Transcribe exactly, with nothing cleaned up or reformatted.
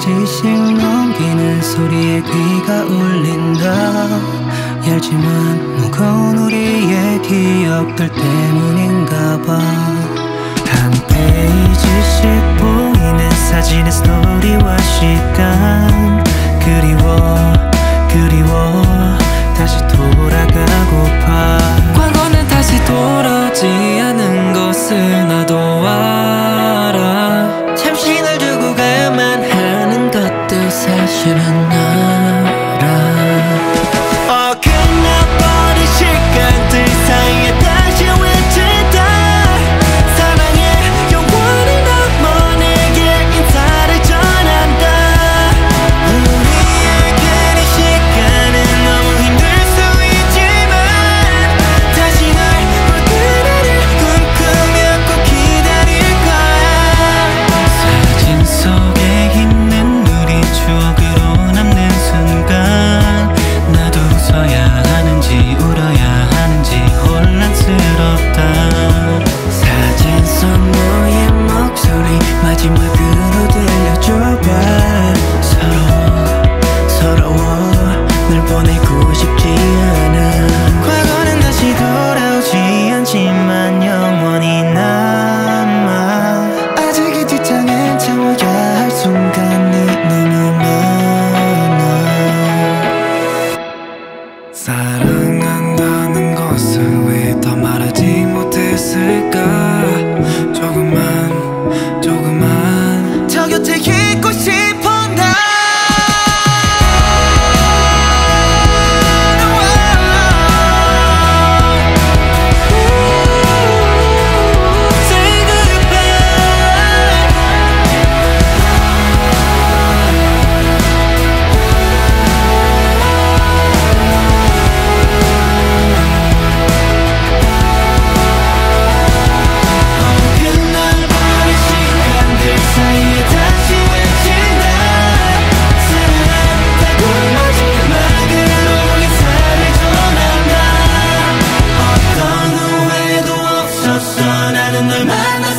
페이지씩 넘기는 소리에 귀가 울린다. 얇지만 무거운 우리의 기억들 때문인가 봐. 한 페이지씩 보이는 사진의 스토리와 시간 그리워 그리워 다시 돌아가고파. 과거는 다시 돌아오지 않은 것을 나도 알아. 잠시 널 두고 가야만 하는 것도 사실은 알아. 어 끝나버린 시간들 사이에 다시 외친다. 사랑해 영원히 넘어 내게 인사를 전한다. 우리에겐 이 시간은 너무 힘들 수 있지만 다시 널 볼 그날을 꿈꾸며 꼭 기다릴 거야. 사진 속에 있는 우리 추억으로 남는 순간 나도 웃어야 하는지 울어야 하는지 혼란스럽다. 사진 속 너의 목소리 마지막으로 들려줘봐. 서러워 서러워 널 보내고 싶지 않아. 과거는 다시 돌아오지 않지만 영원히 남아. 아직 이 뒷장엔 채워야 할 순간이 너무 많아. 사랑한다는 것을 왜 더 말하지 못했을까. 조금만 조금만 저 곁에 있고 싶어 나. Say goodbye. 끝나버린 시간들 사이에 다시 외친다. 사랑한다고 마지막으로 인사를 전한다. 어떤 후회도 없었어. 나는 널 만나